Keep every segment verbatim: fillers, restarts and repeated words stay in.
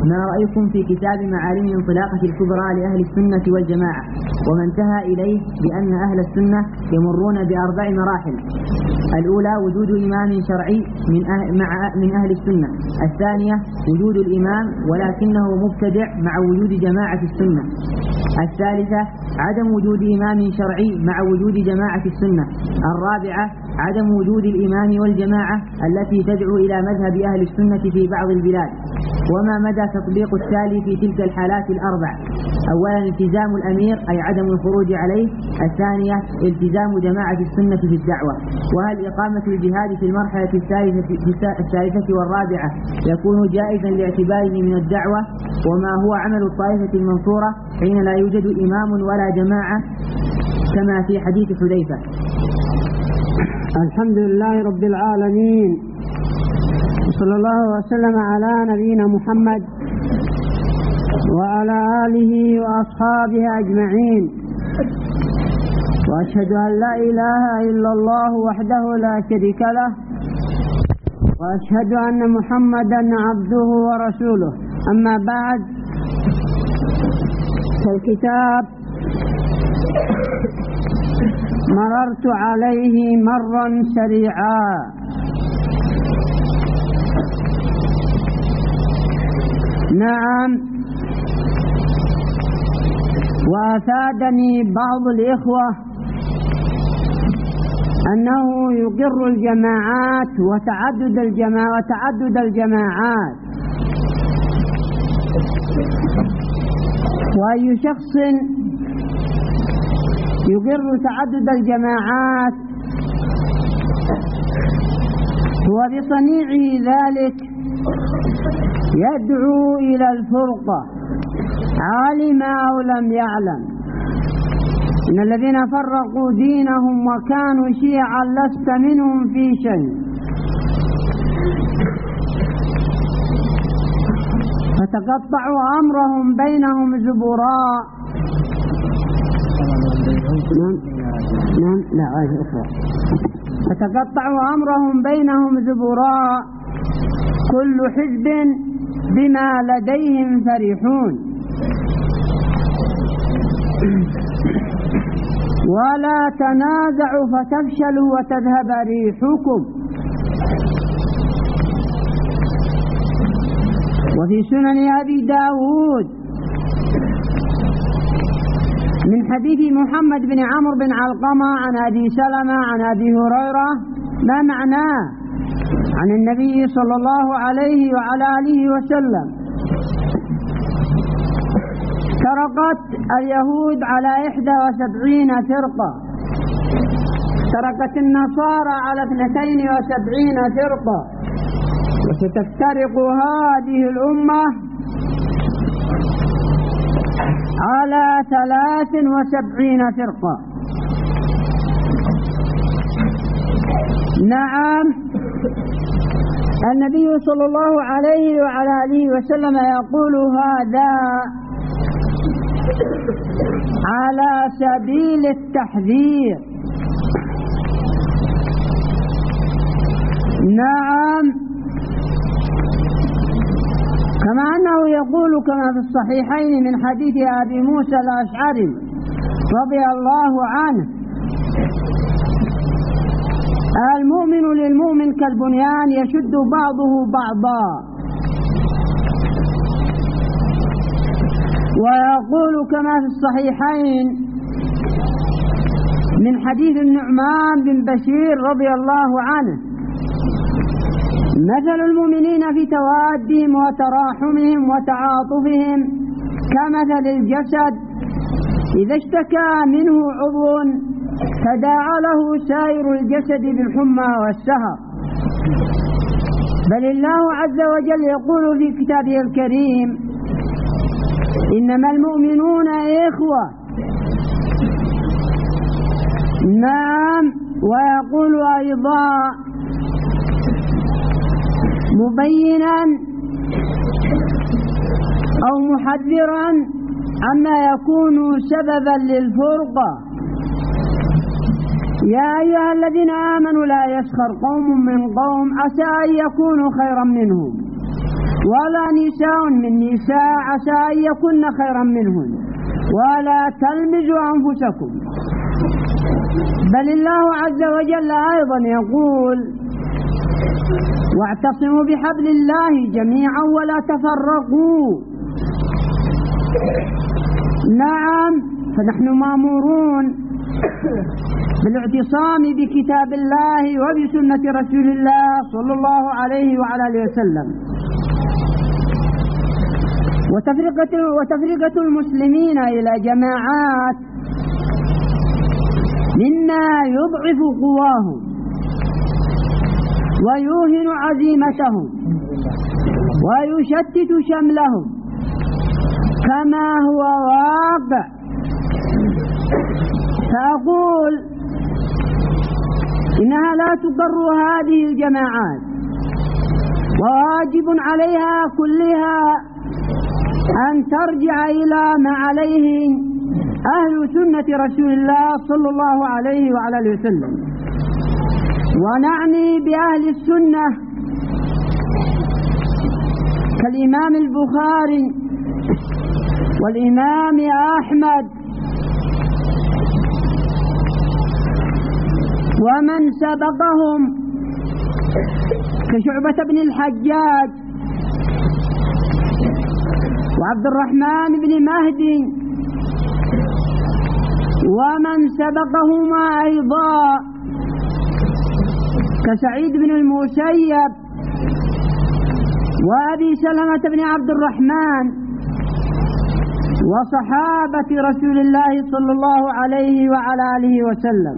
ما رأيكم في كتاب معالم الانطلاقة الكبرى لأهل السنة والجماعة، وما انتهى إليه بأن أهل السنة يمرون بأربع مراحل: الأولى وجود إمام شرعي من أهل, مع من أهل السنة، الثانية وجود الإمام ولكنه مبتدع مع وجود جماعة السنة، الثالثة عدم وجود إمام شرعي مع وجود جماعة السنة، الرابعة عدم وجود الإمام والجماعة التي تدعو إلى مذهب أهل السنة في بعض البلاد، وما مدى تطبيق التالي في تلك الحالات الأربع: أولا التزام الأمير أي عدم الخروج عليه، الثانية التزام جماعة السنة في الدعوة، وهل إقامة الجهاد في المرحلة الثالثة, الثالثة والرابعة يكون جائزا لاعتباره من الدعوة، وما هو عمل الطائفة المنصورة حين لا يوجد إمام ولا جماعة كما في حديث حذيفة. الحمد لله رب العالمين، صلى الله وسلم على نبينا محمد وعلى آله وأصحابه أجمعين، وأشهد أن لا إله إلا الله وحده لا شريك له، وأشهد أن محمدا عبده ورسوله. أما بعد، فالكتاب مررت عليه مرا سريعا، نعم، وأفادني بعض الإخوة أنه يقر الجماعات وتعدد الجماعات وتعدد الجماعات، وأي شخص يقر تعدد الجماعات هو بصنيعه ذلك يدعو إلى الفرقة، علم أو لم يعلم. إن الذين فرقوا دينهم وكانوا شيعا لست منهم في شيء، فتقطعوا أمرهم بينهم زبراء. نعم نعم لا هذه أخرى. فتقطعوا أمرهم بينهم زبراء، كل حزب بما لديهم فرحون، ولا تنازعوا فتفشلوا وتذهب ريحكم. وفي سنن أبي داود من حديث محمد بن عمرو بن علقمة عن أبي سلمة عن أبي هريرة ما معناه عن النبي صلى الله عليه وعلى آله وسلم: تركت اليهود على إحدى وسبعين فرقة، تركت النصارى على اثنتين وسبعين فرقة، وستفترق هذه الأمة على ثلاث وسبعين فرقة. نعم، النبي صلى الله عليه وعلى آله وسلم يقول هذا على سبيل التحذير. نعم، كما أنه يقول كما في الصحيحين من حديث أبي موسى الأشعري رضي الله عنه: المؤمن للمؤمن كالبنيان يشد بعضه بعضا. ويقول كما في الصحيحين من حديث النعمان بن بشير رضي الله عنه: مثل المؤمنين في توادهم وتراحمهم وتعاطفهم كمثل الجسد إذا اشتكى منه عضو تداعى له سائر الجسد بالحمى والسهر. بل الله عز وجل يقول في كتابه الكريم: إنما المؤمنون إخوة. نعم، ويقول أيضا مبينا أو محذرا عما يكون سببا للفرقة: يا أيها الذين آمنوا لا يسخر قوم من قوم عسى أن يكونوا خيرا منهم ولا نساء من نساء عسى أن يكن خيرا منهن ولا تلمزوا أنفسكم. بل الله عز وجل أيضا يقول واعتصموا بحبل الله جميعا ولا تفرقوا. نعم، فنحن مأمورون بالاعتصام بكتاب الله وبسنة رسول الله صلى الله عليه وعلى آله وسلم. وتفرقة, وتفرقة المسلمين إلى جماعات مما يضعف قواهم ويوهن عزيمتهم ويشتت شملهم كما هو واقع. فأقول إنها لا تضر هذه الجماعات، وواجب عليها كلها أن ترجع إلى ما عليه أهل سنة رسول الله صلى الله عليه وعلى آله وسلم. ونعني بأهل السنة كالإمام البخاري والإمام أحمد ومن سبقهم كشعبة بن الحجاج وعبد الرحمن بن مهدي ومن سبقهما أيضا كسعيد بن المسيب وأبي سلمة بن عبد الرحمن وصحابة رسول الله صلى الله عليه وعلى آله وسلم.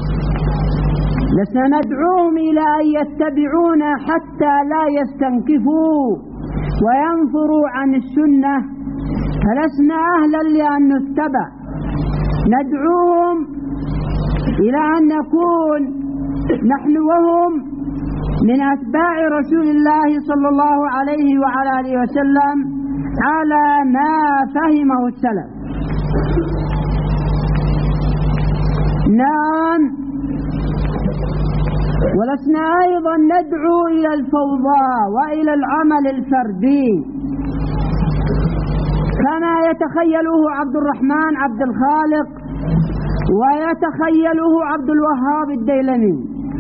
لسنا ندعوهم إلى أن يتبعونا حتى لا يستنكفوا وينفروا عن السنة، فلسنا أهلا لأن نتبع. ندعوهم إلى أن نكون نحن وهم من أتباع رسول الله صلى الله عليه وعلى آله وسلم على ما فهمه السلف. نعم، ولسنا أيضا ندعو إلى الفوضى وإلى العمل الفردي كما يتخيله عبد الرحمن عبد الخالق ويتخيله عبد الوهاب الديلمي،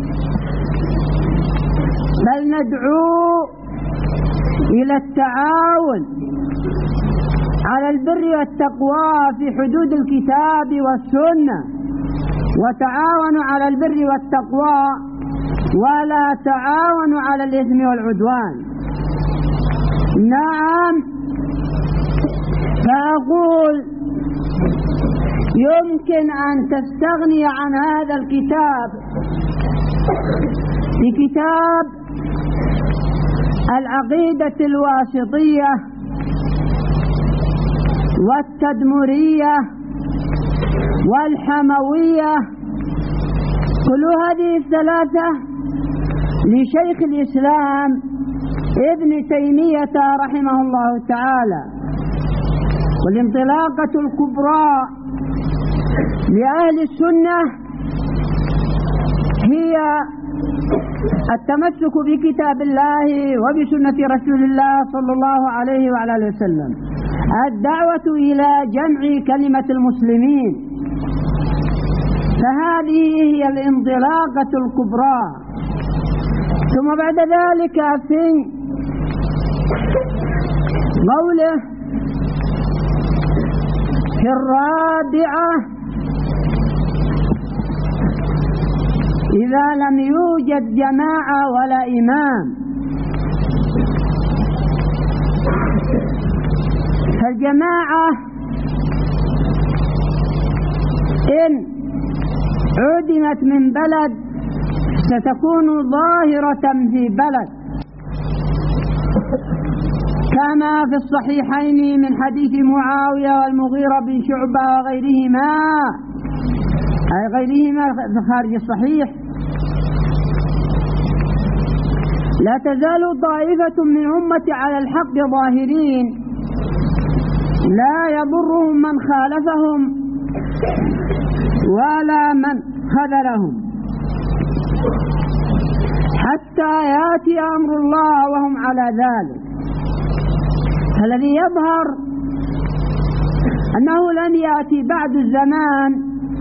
بل ندعو إلى التعاون على البر والتقوى في حدود الكتاب والسنة، وتعاونوا على البر والتقوى ولا تعاونوا على الإثم والعدوان. نعم، فأقول يمكن أن تستغني عن هذا الكتاب بكتاب العقيدة الواسطية والتدمرية والحموية، كل هذه الثلاثة لشيخ الإسلام ابن تيمية رحمه الله تعالى. والانطلاقة الكبرى لأهل السنة هي التمسك بكتاب الله وبسنة رسول الله صلى الله عليه وعلى آله وسلم، الدعوة إلى جمع كلمة المسلمين، فهذه هي الانطلاقة الكبرى. ثم بعد ذلك في قوله في الرابعة إذا لم يوجد جماعة ولا إمام، فالجماعة إن عدمت من بلد ستكون ظاهرة في بلد، كما في الصحيحين من حديث معاوية والمغيرة بن شعبة وغيرهما، أي غيرهما خارج الصحيح: لا تزال طائفة من أمتي على الحق ظاهرين لا يضرهم من خالفهم ولا من خذلهم حتى يأتي أمر الله وهم على ذلك. الذي يظهر أنه لن يأتي بعد الزمان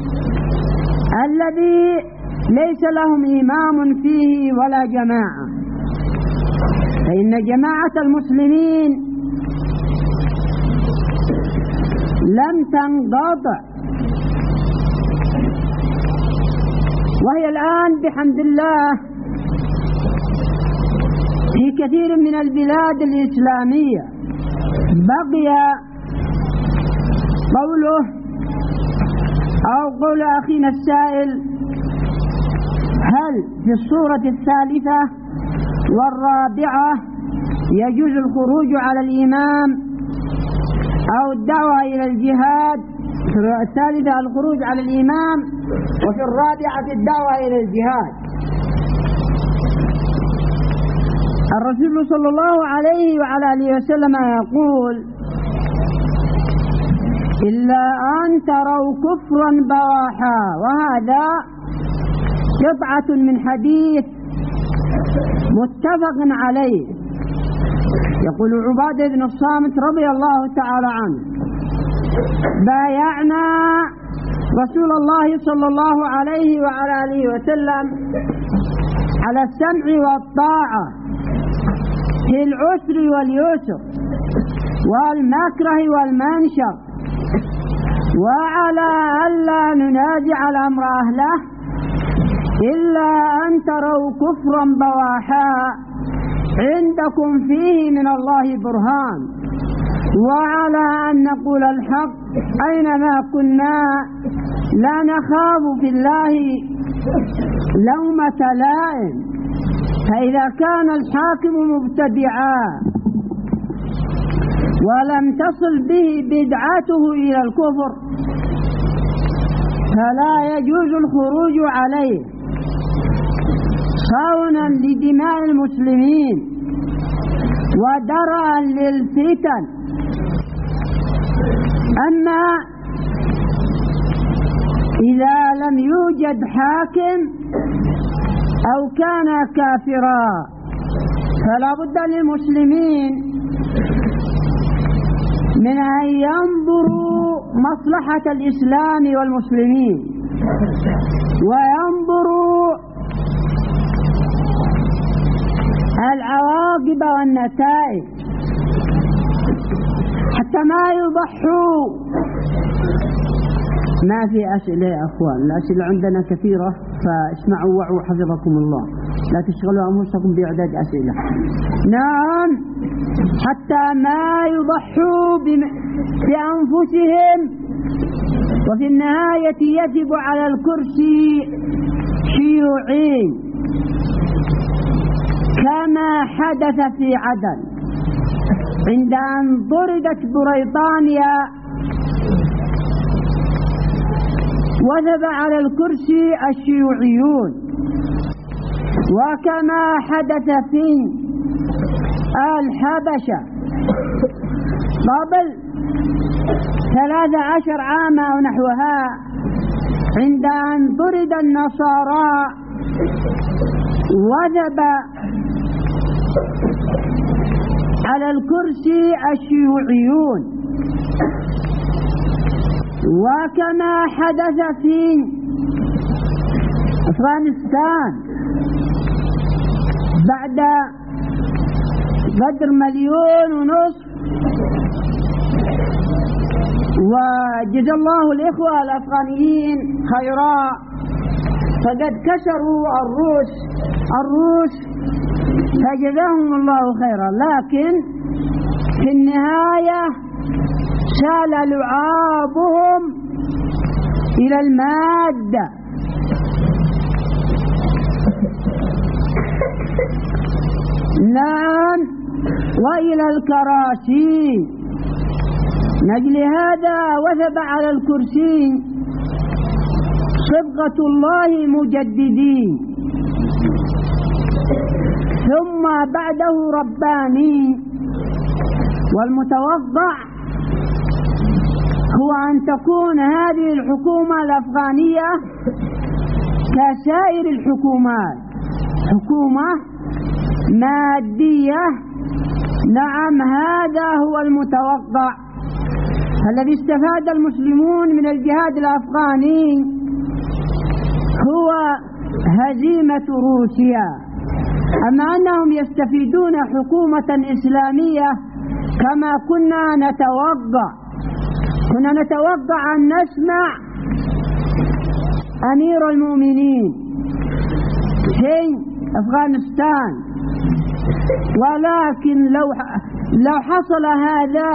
الذي ليس لهم إمام فيه ولا جماعة، فإن جماعة المسلمين لم تنقطع، وهي الآن بحمد الله في كثير من البلاد الإسلامية. بقي قوله أو قول أخينا السائل: هل في الصورة الثالثة والرابعة يجوز الخروج على الإمام أو الدعوة إلى الجهاد؟ في الثالثة الخروج على الإمام، وفي الرابعة الدعوة إلى الجهاد. الرسول صلى الله عليه وعلى آله وسلم يقول: إلا أن تروا كفرا بواحا، وهذا قطعة من حديث متفق عليه. يقول عبادة بن الصامت رضي الله تعالى عنه: بايعنا رسول الله صلى الله عليه وعلى آله وسلم على السمع والطاعة في العسر واليسر والمكره والمنشر، وعلى ألا ننازع الأمر أهله إلا أن تروا كفرا بواحا عندكم فيه من الله برهان، وعلى أن نقول الحق أينما كنا لا نخاف في الله لومة لائم. فإذا كان الحاكم مبتدعا ولم تصل به بدعته إلى الكفر فلا يجوز الخروج عليه صونا لدماء المسلمين ودرءا للفتن. أما إذا لم يوجد حاكم أو كان كافرا فلا بد للمسلمين من أن ينظروا مصلحة الإسلام والمسلمين وينظروا العواقب والنتائج حتى ما يضحوا. ما في أسئلة يا أخوان، الأسئلة عندنا كثيرة، فاسمعوا وعوا حفظكم الله، لا تشغلوا أنفسكم بإعداد أسئلة. نعم، حتى ما يضحوا بأنفسهم، وفي النهاية يجب على الكرسي شيوعين كما حدث في عدن عند أن طردت بريطانيا وثب على الكرسي الشيوعيون، وكما حدث في الحبشة قبل ثلاث عشر عاما أو نحوها عند أن طرد النصارى وثب على الكرسي الشيوعيون، وكما حدث في أفغانستان بعد قدر مليون ونصف. وجزا الله الإخوة الأفغانيين خيرا، فقد كسروا الروس الروس فجزاهم الله خيرا، لكن في النهاية سال لعابهم إلى المادة. نعم، وإلى الكراسي. نجل هذا وثب على الكرسي صبغة الله مجددين، ثم بعده رباني. والمتوضع هو أن تكون هذه الحكومة الأفغانية كسائر الحكومات، حكومة مادية. نعم، هذا هو المتوقع. الذي استفاد المسلمون من الجهاد الأفغاني هو هزيمة روسيا، أما أنهم يستفيدون حكومة إسلامية كما كنا نتوقع. كنا نتوقع أن نسمع أمير المؤمنين في أفغانستان، ولكن لو لو حصل هذا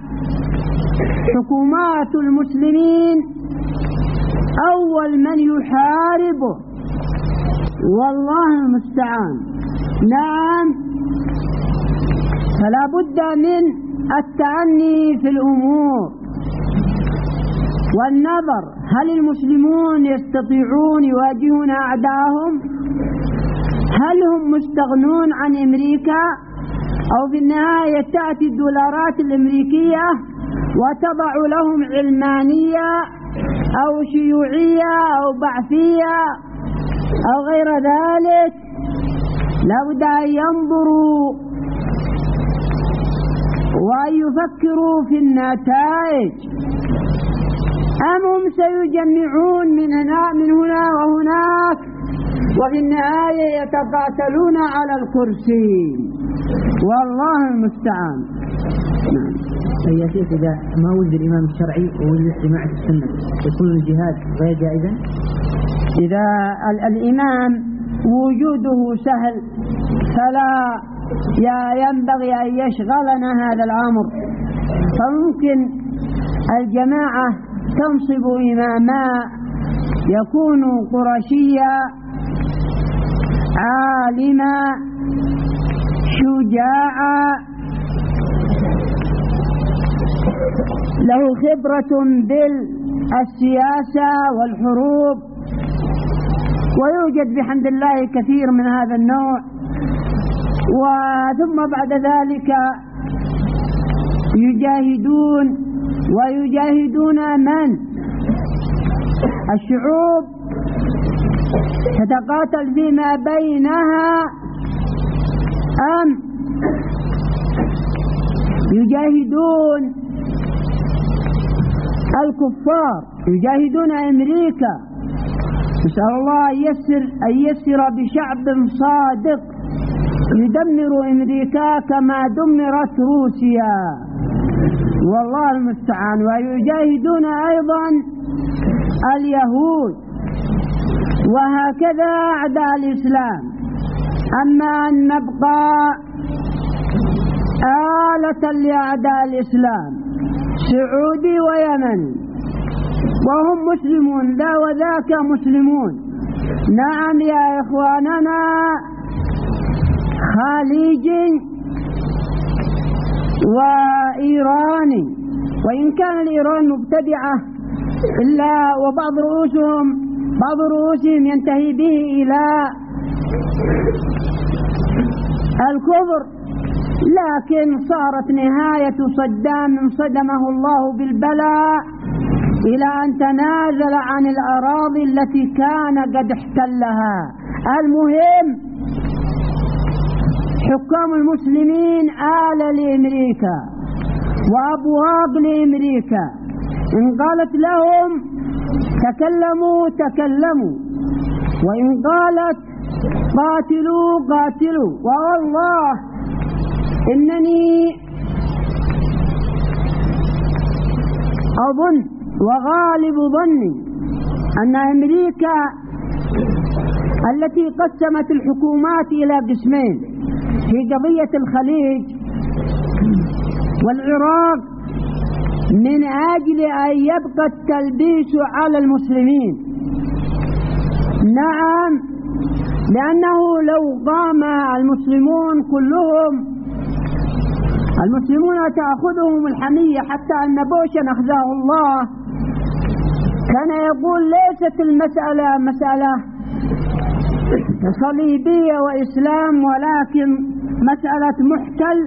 حكومات المسلمين أول من يحاربه، والله المستعان. نعم، فلا بد من التأني في الأمور والنظر، هل المسلمون يستطيعون يواجهون أعداءهم؟ هل هم مستغنون عن أمريكا؟ أو في النهاية تأتي الدولارات الأمريكية وتضع لهم علمانية أو شيوعية أو بعثية أو غير ذلك؟ لا بد أن ينظروا وأن يفكروا في النتائج، أم هم سيجمعون من هنا من هنا وهناك وفي النهاية يتقاتلون على الكرسي؟ والله المستعان. يا شيخ، إذا ما وجد الإمام الشرعي ووجد جماعة السنة يكون الجهاد غير جائزا؟ إذا الإمام وجوده سهل فلا ينبغي أن يشغلنا هذا الأمر، فممكن الجماعة تنصب إماما يكون قرشيا عالما شجاعا له خبرة بالسياسة والحروب، ويوجد بحمد الله كثير من هذا النوع. وثم بعد ذلك يجاهدون ويجاهدون من؟ الشعوب تتقاتل فيما بينها، أم يجاهدون الكفار، يجاهدون أمريكا؟ نسأل الله أن يسر أن يسر بشعب صادق يدمر أمريكا كما دمرت روسيا، والله المستعان. ويجاهدون أيضا اليهود، وهكذا أعداء الإسلام. أما أن نبقى آلة لأعداء الإسلام سعودي ويمني وهم مسلمون، ذا وذاك مسلمون. نعم يا إخواننا، خليجي وإيراني، وإن كان الإيران مبتدعة إلا وبعض رؤوسهم بعض رؤوسهم ينتهي به إلى الكفر، لكن صارت نهاية صدام صدمه الله بالبلاء إلى أن تنازل عن الأراضي التي كان قد احتلها. المهم حكام المسلمين آلة لأمريكا وأبواق لأمريكا، إن قالت لهم تكلموا تكلموا، وإن قالت قاتلوا قاتلوا. والله إنني أظن وغالب ظني أن أمريكا التي قسمت الحكومات إلى قسمين في قضية الخليج والعراق من أجل أن يبقى التلبيس على المسلمين. نعم، لأنه لو قام المسلمون كلهم، المسلمون تأخذهم الحمية، حتى أن بوشا أخزاه الله كان يقول ليست المسألة مسألة صليبية وإسلام، ولكن مسألة محتل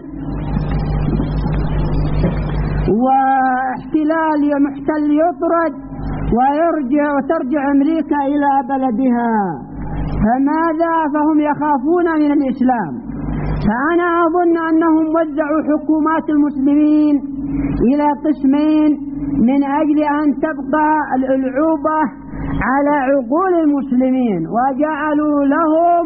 واحتلال، محتل يطرد ويرجع وترجع أمريكا إلى بلدها. فماذا؟ فهم يخافون من الإسلام، فأنا أظن أنهم وزعوا حكومات المسلمين إلى قسمين من أجل أن تبقى الألعوبة على عقول المسلمين، وجعلوا لهم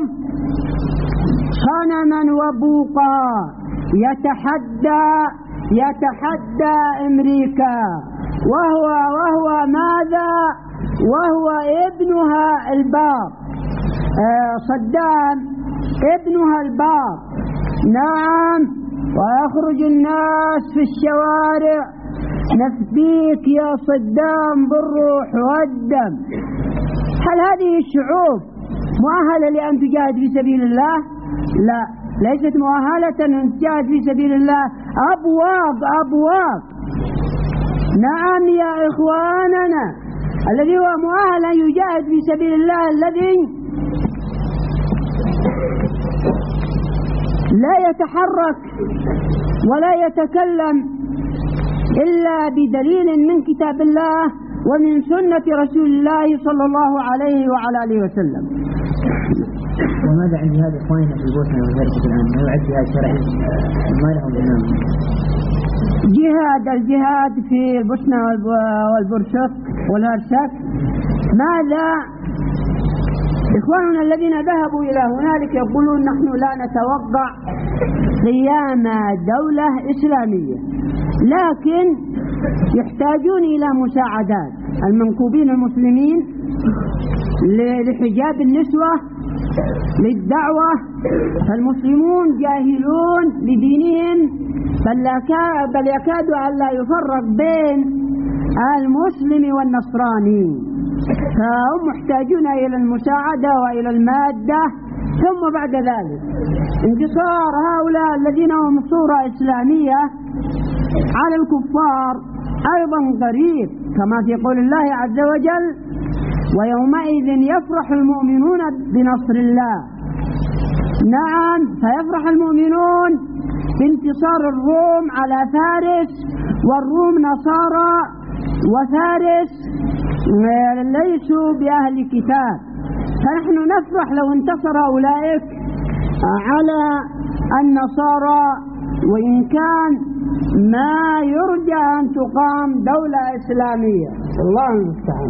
صنما وبوقا يتحدى يتحدى أمريكا، وهو وهو ماذا؟ وهو ابنها الباب، آه صدام ابنها الباب. نعم، ويخرج الناس في الشوارع: نفديك يا صدام بالروح والدم. هل هذه الشعوب مؤهلة لأن تجاهد في سبيل الله؟ لا، ليست مؤهلة أن تجاهد في سبيل الله. أبواق أبواق. نعم يا إخواننا، الذي هو مؤهل أن يجاهد في سبيل الله الذي لا يتحرك ولا يتكلم إلا بدليل من كتاب الله ومن سنة رسول الله صلى الله عليه وعلى آله وسلم. وماذا عن جهاد إخواننا في البوسنة والهرسك الآن؟ ما يعد جهاد شرعي؟ ما لهم إمام؟ جهاد الجهاد في البوسنة والبرشق والهرسك، ماذا؟ إخواننا الذين ذهبوا إلى هنالك يقولون: نحن لا نتوقع قيام دولة إسلامية، لكن يحتاجون إلى مساعدات المنكوبين المسلمين لحجاب النسوة، للدعوة. فالمسلمون جاهلون لدينهم، بل يكاد أن لا يفرق بين المسلم والنصراني، فهم محتاجون إلى المساعدة وإلى المادة. ثم بعد ذلك انتصار هؤلاء الذين هم صورة إسلامية على الكفار أيضا قريب، كما في قول الله عز وجل: ويومئذ يفرح المؤمنون بنصر الله. نعم، فيفرح المؤمنون بانتصار الروم على فارس، والروم نصارى وفارس ليسوا بأهل كتاب، فنحن نفرح لو انتصر أولئك على النصارى، وإن كان ما يرجى أن تقام دولة إسلامية. الله المستعان.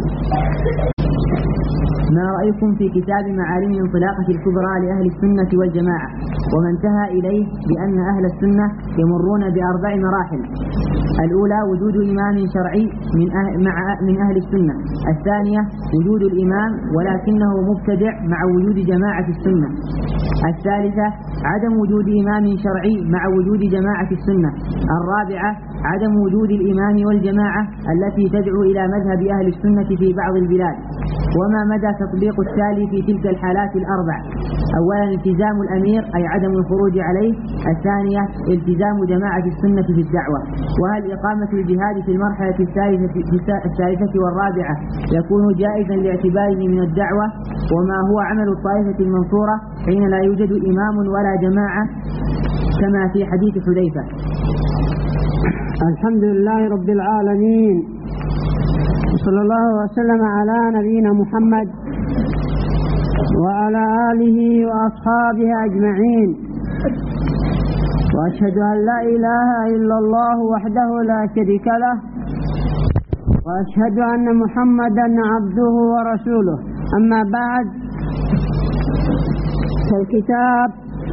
ما رأيكم في كتاب معالم انطلاقة الكبرى لأهل السنة والجماعة، وما انتهى إليه بأن أهل السنة يمرون بأربع مراحل؟ الأولى وجود إمام شرعي من أهل, مع من أهل السنة. الثانية وجود الإمام ولكنه مبتدع مع وجود جماعة السنة. الثالثة عدم وجود إمام شرعي مع وجود جماعة السنة. الرابعة عدم وجود الإمام والجماعة التي تدعو إلى مذهب أهل السنة في بعض البلاد، وما مدى تطبيق التالي في تلك الحالات الأربع. أولا التزام الأمير أي عدم الخروج عليه. الثانية التزام جماعة السنة في الدعوة. وهل إقامة الجهاد في المرحلة الثالثة والرابعة يكون جائزا لاعتباره من الدعوة؟ وما هو عمل الطائفة المنصورة حين لا يوجد إمام ولا جماعة كما في حديث حذيفة؟ الحمد لله رب العالمين، صلى الله وسلم على نبينا محمد وعلى آله وأصحابه أجمعين، وأشهد أن لا إله إلا الله وحده لا شريك له، وأشهد أن محمدا عبده ورسوله. أما بعد، فالكتاب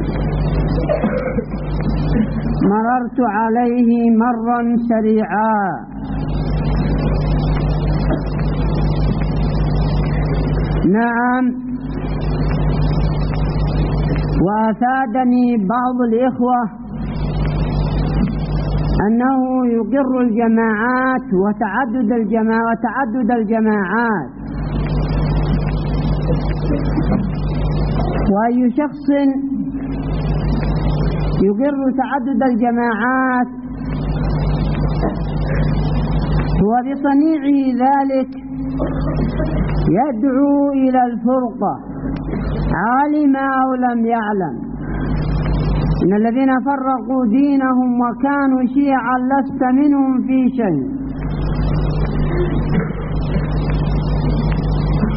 مررت عليه مرا سريعا، نعم، وأفادني بعض الإخوة أنه يقر الجماعات وتعدد الجماعات وتعدد الجماعات، وأي شخص يقر تعدد الجماعات وبصنيعه ذلك يدعو إلى الفرقة، علم أو لم يعلم. إن الذين فرقوا دينهم وكانوا شيعا لست منهم في شيء،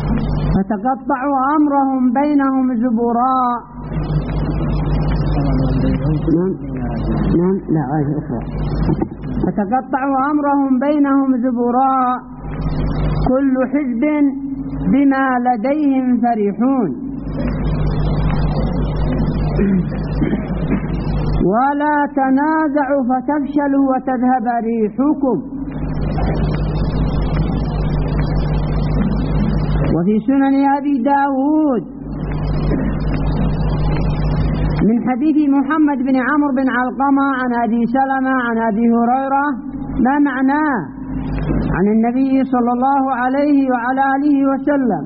فتقطعوا أمرهم بينهم زبراء، نعم نعم لا آية أخرى. فتقطعوا أمرهم بينهم زبراء كل حزب بما لديهم فرحون ولا تنازعوا فتفشلوا وتذهب ريحكم. وفي سنن أبي داود من حديث محمد بن عمرو بن علقمة عن أبي سلمة عن أبي هريرة ما معناه عن النبي صلى الله عليه وعلى آله وسلم: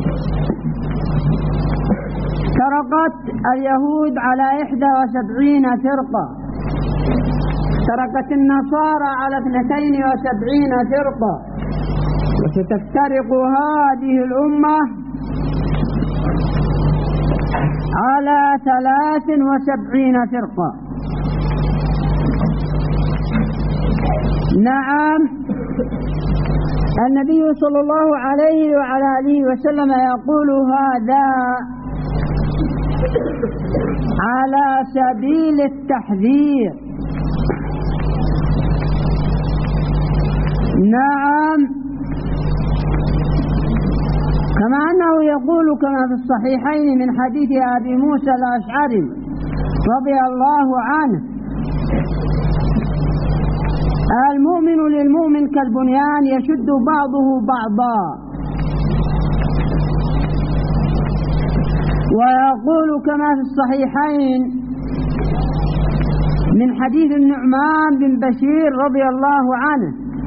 تركت اليهود على إحدى وسبعين فرقة، تركت النصارى على اثنتين وسبعين فرقة، وستفترق هذه الأمة على ثلاث وسبعين فرقة. نعم، النبي صلى الله عليه وعلى آله وسلم يقول هذا على سبيل التحذير. نعم، كما أنه يقول كما في الصحيحين من حديث أبي موسى الأشعري رضي الله عنه: المؤمن للمؤمن كالبنيان يشد بعضه بعضا. ويقول كما في الصحيحين من حديث النعمان بن بشير رضي الله عنه: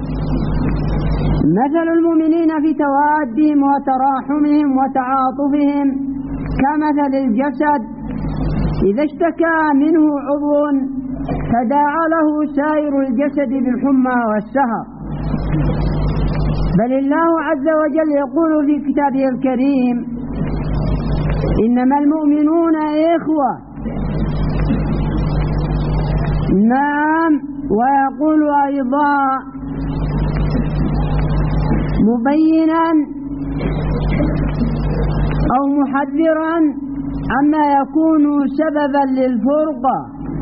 مثل المؤمنين في توادهم وتراحمهم وتعاطفهم كمثل الجسد إذا اشتكى منه عضو تداعى له سائر الجسد بالحمى والسهر. بل الله عز وجل يقول في كتابه الكريم: إنما المؤمنون إخوة. نعم، ويقول أيضا مبينا أو محذرا عما يكون سببا للفرقة: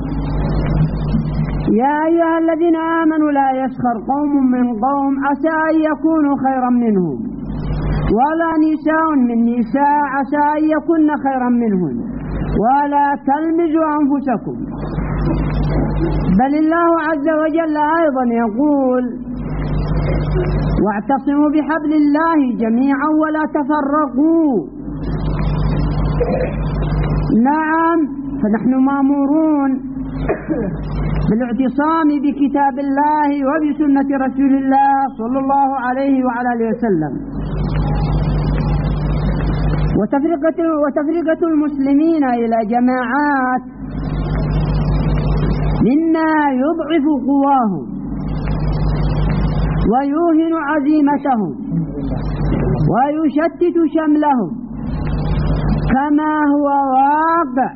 يا أيها الذين آمنوا لا يسخر قوم من قوم عسى أن يكونوا خيرا منهم، ولا نساء من نساء عسى أن يكن خيرا منهن، ولا تلمزوا أنفسكم. بل الله عز وجل أيضا يقول: واعتصموا بحبل الله جميعا ولا تفرقوا. نعم، فنحن مأمورون بالاعتصام بكتاب الله وبسنة رسول الله صلى الله عليه وعلى آله وسلم. وتفرقة, وتفرقة المسلمين إلى جماعات مما يضعف قواهم ويوهن عزيمتهم ويشتت شملهم كما هو واقع.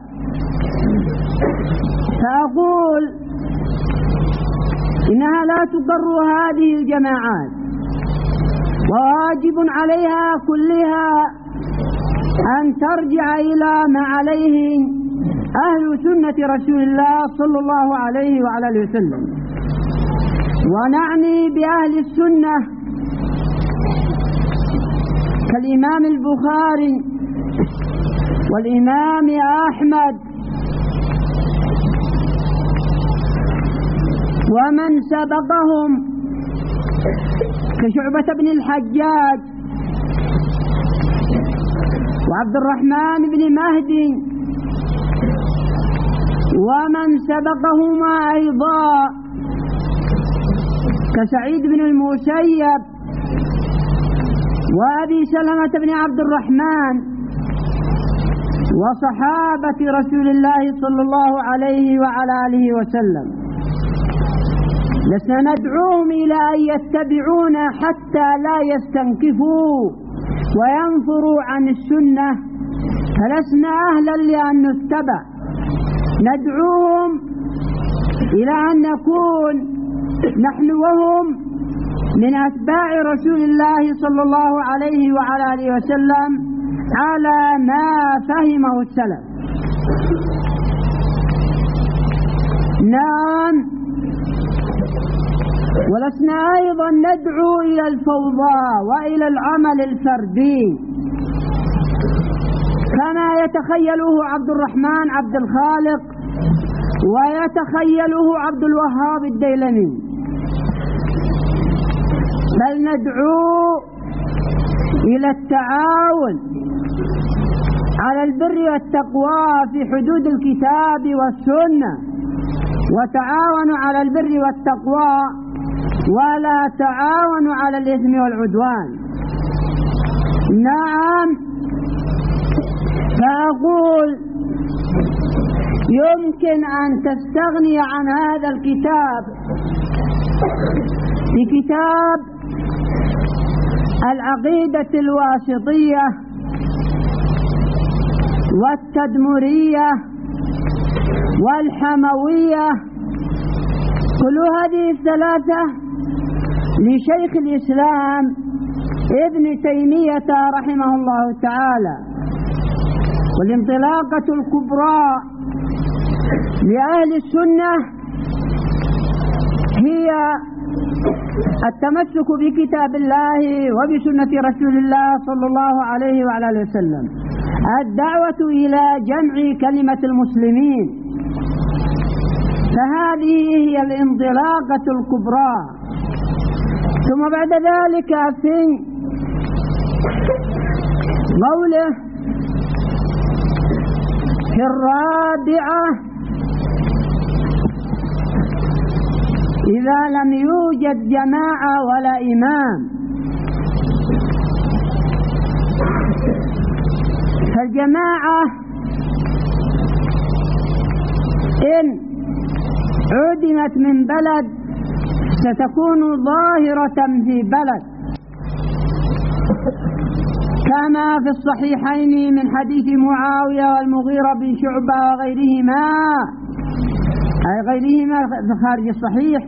فأقول إنها لا تقر هذه الجماعات، وواجب عليها كلها أن ترجع إلى ما عليه أهل سنة رسول الله صلى الله عليه وعلى آله وسلم. ونعني بأهل السنة كالإمام البخاري والإمام أحمد ومن سبقهم كشعبة بن الحجاج وعبد الرحمن بن مهدي ومن سبقهما أيضا كسعيد بن المسيب وأبي سلمة بن عبد الرحمن وصحابة رسول الله صلى الله عليه وعلى آله وسلم. لسنا ندعوهم إلى أن يتبعونا حتى لا يستنكفوا وينفروا عن السنة، فلسنا أهلا لأن نتبع. ندعوهم إلى أن نكون نحن وهم من أتباع رسول الله صلى الله عليه وعلى آله وسلم على ما فهمه السلف. نعم، ولسنا أيضا ندعو إلى الفوضى وإلى العمل الفردي كما يتخيله عبد الرحمن عبد الخالق ويتخيله عبد الوهاب الديلمي، بل ندعو إلى التعاون على البر والتقوى في حدود الكتاب والسنة، وتعاونوا على البر والتقوى ولا تعاونوا على الإثم والعدوان. نعم، فأقول يمكن أن تستغني عن هذا الكتاب بكتاب العقيدة الواسطية والتدمرية والحموية، كل هذه الثلاثة لشيخ الإسلام ابن تيمية رحمه الله تعالى. والانطلاقة الكبرى لأهل السنة هي التمسك بكتاب الله وبسنة رسول الله صلى الله عليه وعلى آله وسلم، الدعوة إلى جمع كلمة المسلمين، فهذه هي الانطلاقة الكبرى. ثم بعد ذلك في قوله في الرابعة إذا لم يوجد جماعة ولا إمام، فالجماعة إن عدمت من بلد ستكون ظاهرة في بلد، كما في الصحيحين من حديث معاوية والمغيرة بن شعبة وغيرهما، أي غيرهما في خارج الصحيح: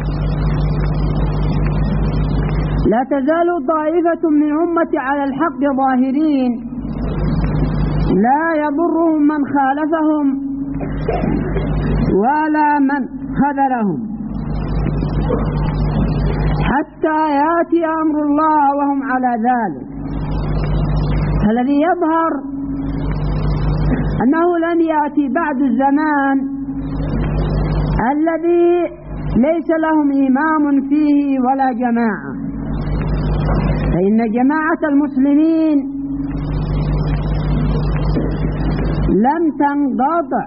لا تزال طائفة من أمتي على الحق ظاهرين لا يضرهم من خالفهم ولا من خذلهم حتى يأتي أمر الله وهم على ذلك. فالذي يظهر أنه لن يأتي بعد الزمان الذي ليس لهم إمام فيه ولا جماعة، فإن جماعة المسلمين لم تنقطع،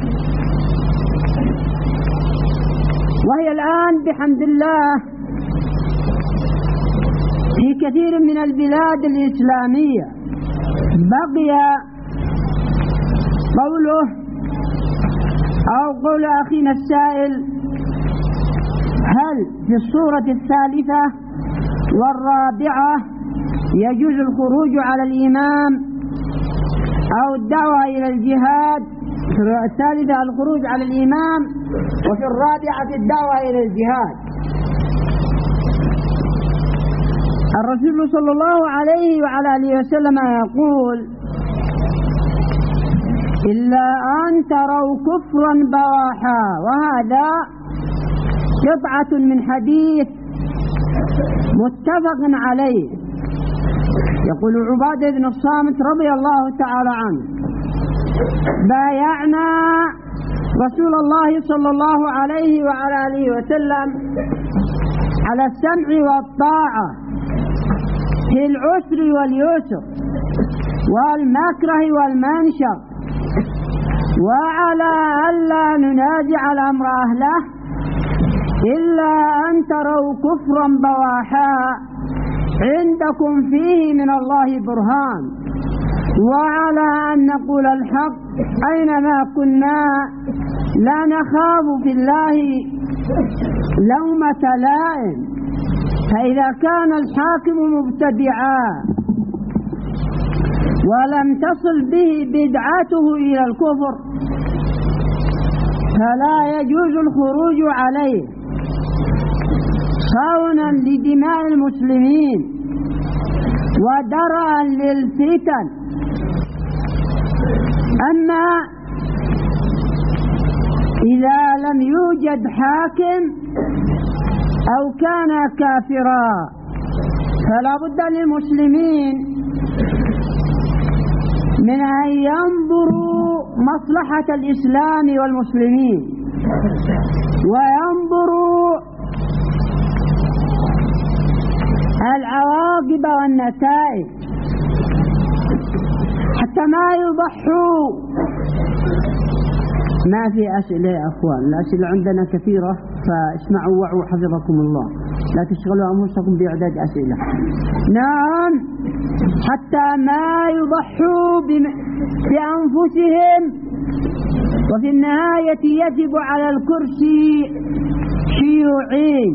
وهي الآن بحمد الله في كثير من البلاد الإسلامية. بقي قوله أو قول أخينا السائل: هل في الصورة الثالثة والرابعة يجوز الخروج على الإمام أو الدعوة إلى الجهاد؟ في الثالثة الخروج على الإمام، وفي الرابعة الدعوة إلى الجهاد. الرسول صلى الله عليه وعلى آله وسلم يقول: إلا أن تروا كفرا بواحا، وهذا قطعة من حديث متفق عليه. يقول عبادة بن الصامت رضي الله تعالى عنه: بايعنا رسول الله صلى الله عليه وعلى آله وسلم على السمع والطاعة في العسر واليسر والمكره والمنشر، وعلى ألا ننازع الأمر أهله إلا أن تروا كفرا بواحا عندكم فيه من الله برهان، وعلى أن نقول الحق أينما كنا لا نخاف في الله لومة لائم، فإذا كان الحاكم مبتدعا ولم تصل به بدعته إلى الكفر فلا يجوز الخروج عليه صونا لدماء المسلمين ودرءا للفتن. أما إذا لم يوجد حاكم أو كان كافرا، فلا بد للمسلمين من أن ينظروا مصلحة الإسلام والمسلمين، وينظروا العواقب والنتائج حتى ما يضحوا. ما في أسئلة يا أخوان، الأسئلة عندنا كثيرة، فاسمعوا وعوا حفظكم الله، لا تشغلوا أنفسكم بإعداد أسئلة. نعم، حتى ما يضحوا بأنفسهم، وفي النهاية يجب على الكرسي شيوعين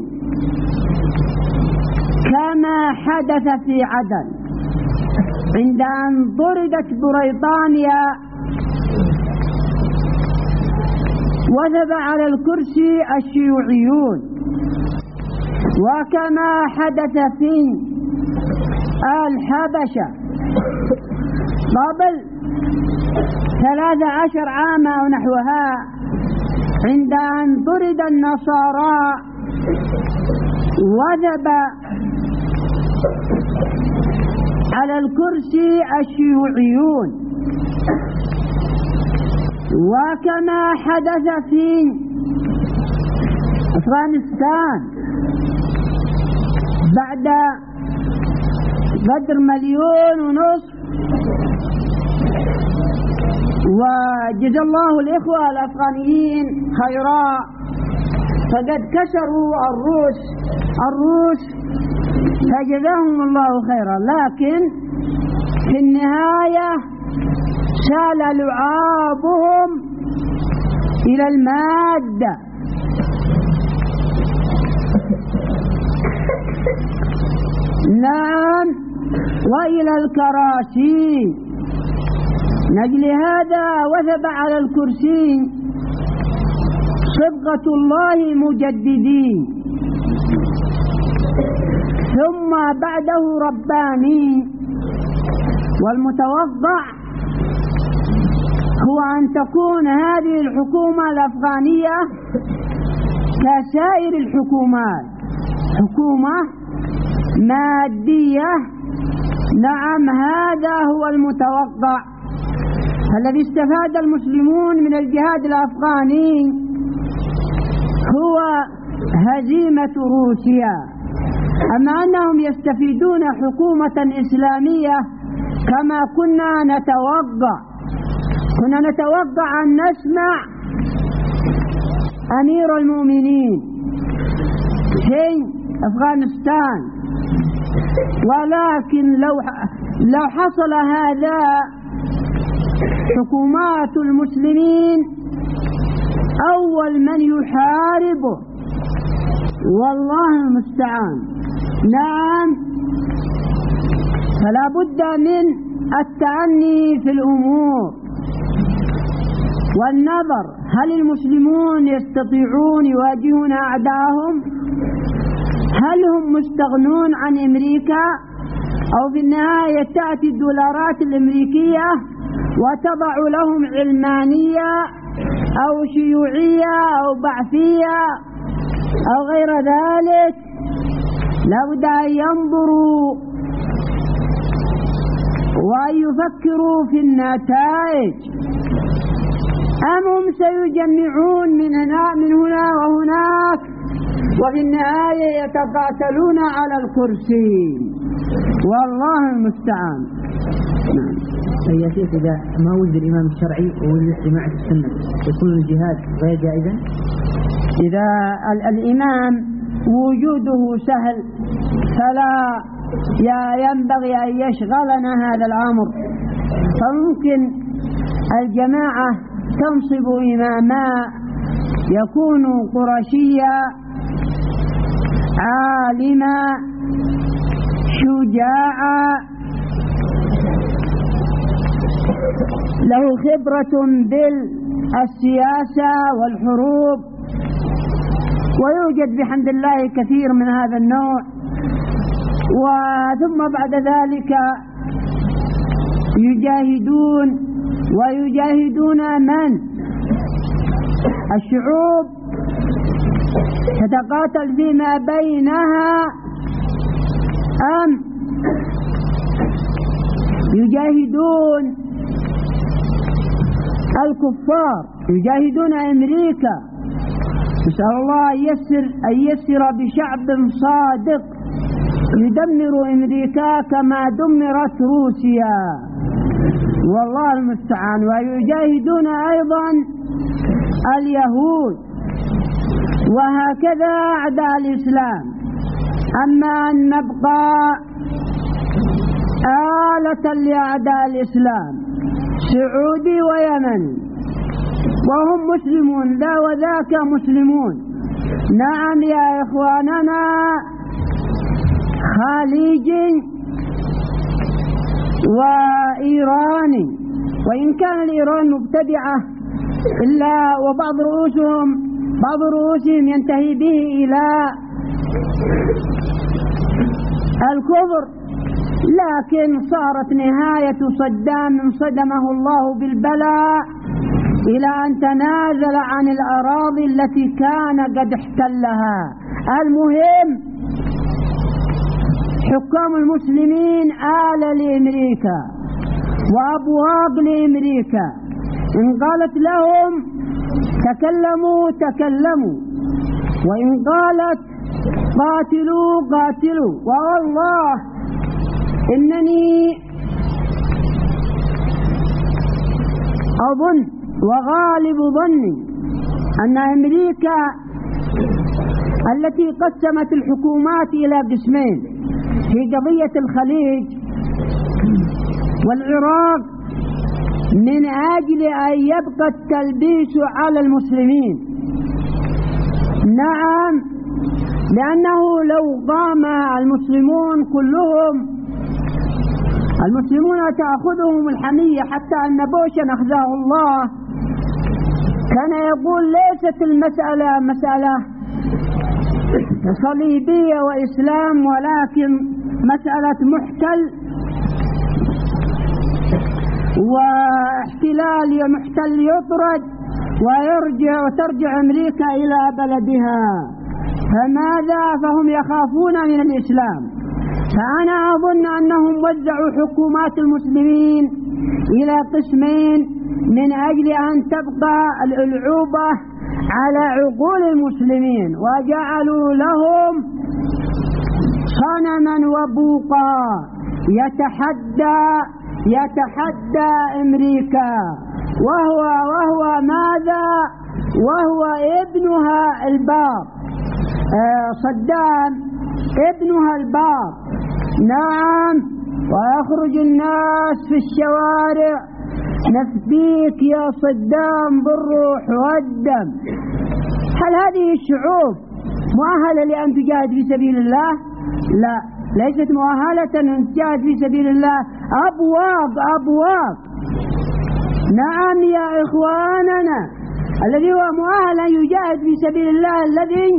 كما حدث في عدن عند أن طردت بريطانيا وثب على الكرسي الشيوعيون، وكما حدث في الحبشة قبل ثلاث عشر عاما أو نحوها عند أن طرد النصارى وثب على الكرسي الشيوعيون، وكما حدث في أفغانستان بعد قدر مليون ونصف. وجزا الله الإخوة الأفغانيين خيرا، فقد كسروا الروس الروس فجزاهم الله خيرا، لكن في النهاية سال لعابهم إلى المادة. نعم، وإلى الكراسي. نجل هذا وثب على الكرسي صبغة الله مجددين، ثم بعده رباني. والمتوقع هو أن تكون هذه الحكومة الأفغانية كسائر الحكومات، حكومة مادية. نعم، هذا هو المتوقع. الذي استفاد المسلمون من الجهاد الأفغاني هو هزيمة روسيا، أما أنهم يستفيدون حكومة إسلامية كما كنا نتوقع. كنا نتوقع أن نسمع أمير المؤمنين في أفغانستان، ولكن لو لو حصل هذا حكومات المسلمين أول من يحاربه، والله المستعان. نعم، فلا بد من التعني في الأمور والنظر، هل المسلمون يستطيعون يواجهون أعداءهم؟ هل هم مستغنون عن أمريكا؟ أو في النهاية تأتي الدولارات الأمريكية وتضع لهم علمانية أو شيوعية أو بعثية أو غير ذلك؟ لابد أن ينظروا وأن يفكروا في النتائج، أم هم سيجمعون من هنا من هنا وهناك وفي النهاية يتقاتلون على الكرسي؟ والله المستعان. يا شيخ، إذا ما وجد الإمام الشرعي ووجد جماعة السنة يكون الجهاد غير جائزا؟ إذا الإمام وجوده سهل فلا ينبغي أن يشغلنا هذا الأمر، فممكن الجماعة تنصب إماما يكون قرشيا عالما شجاعا له خبرة بالسياسة والحروب، ويوجد بحمد الله كثير من هذا النوع. وثم بعد ذلك يجاهدون ويجاهدون من الشعوب تتقاتل فيما بينها أم يجاهدون الكفار، يجاهدون أمريكا؟ نسأل الله أن يسر, أن يسر بشعب صادق يدمر أمريكا كما دمرت روسيا، والله المستعان. ويجاهدون أيضا اليهود، وهكذا أعداء الإسلام. أما أن نبقى آلة لأعداء الإسلام سعودي ويمني وهم مسلمون، ذا وذاك مسلمون. نعم يا إخواننا، خليجي وإيراني، وإن كان الإيران مبتدعة إلا وبعض رؤوسهم بعض رؤوسهم ينتهي به إلى الكفر، لكن صارت نهاية صدام صدمه الله بالبلاء إلى أن تنازل عن الأراضي التي كان قد احتلها. المهم حكام المسلمين آل لأمريكا وأبواق لأمريكا، إن قالت لهم تكلموا تكلموا، وإن قالت قاتلوا قاتلوا. والله إنني أظن وغالب ظني أن أمريكا التي قسمت الحكومات إلى قسمين في قضية الخليج والعراق من أجل أن يبقى التلبيس على المسلمين. نعم، لأنه لو قام المسلمون كلهم، المسلمون تأخذهم الحمية، حتى أن بوشا أخزاه الله كان يقول ليست المسألة مسألة صليبية وإسلام، ولكن مسألة محتل واحتلال، محتل يطرد ويرجع وترجع أمريكا إلى بلدها. فماذا؟ فهم يخافون من الإسلام. فأنا أظن أنهم وزعوا حكومات المسلمين إلى قسمين من أجل أن تبقى الألعوبة على عقول المسلمين، وجعلوا لهم صنما وبوقا يتحدى يتحدى أمريكا، وهو وهو ماذا؟ وهو ابنها البار، آه صدام ابنها البار. نعم، ويخرج الناس في الشوارع نفديك يا صدام بالروح والدم. هل هذه الشعوب مؤهلة لأن تجاهد في سبيل الله؟ لا، ليست مؤهلة أن تجاهد في سبيل الله. أبواق أبواق. نعم يا إخواننا، الذي هو مؤهل أن يجاهد في سبيل الله الذي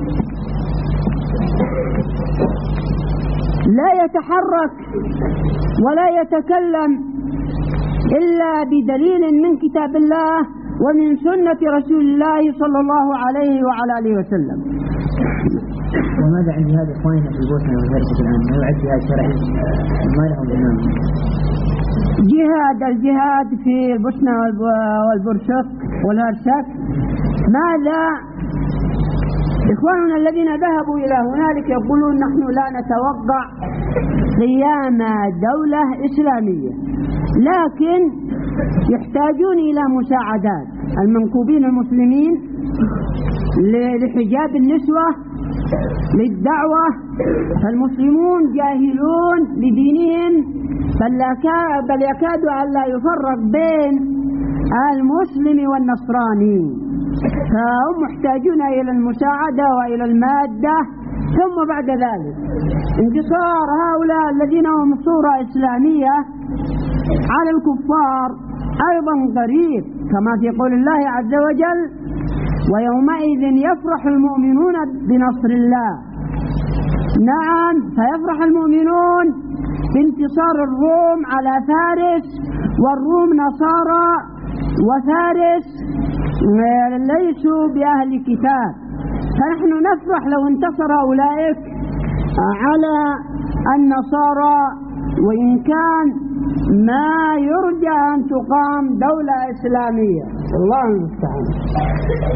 لا يتحرك ولا يتكلم إلا بدليل من كتاب الله ومن سنة رسول الله صلى الله عليه وعلى آله وسلم. وماذا عن جهاد إخواننا في البوسنة والهرسك الآن؟ ما يعد جهاد شرعي؟ ما لهم إمام؟ جهاد الجهاد في البوسنة والبرشق والهرسك، ماذا؟ إخواننا الذين ذهبوا إلى هنالك يقولون نحن لا نتوقع قيام دولة إسلامية، لكن يحتاجون إلى مساعدات المنكوبين المسلمين لحجاب النسوة للدعوة. فالمسلمون جاهلون لدينهم، بل يكاد أن لا يفرق بين المسلم والنصراني، فهم محتاجون إلى المساعدة وإلى المادة. ثم بعد ذلك انتصار هؤلاء الذين هم صورة إسلامية على الكفار أيضا قريب، كما في قول الله عز وجل: ويومئذ يفرح المؤمنون بنصر الله. نعم، فيفرح المؤمنون بانتصار الروم على فارس، والروم نصارى وفارس ليسوا بأهل كتاب، فنحن نفرح لو انتصر أولئك على النصارى، وإن كان ما يرجى أن تقام دولة إسلامية. الله المستعان.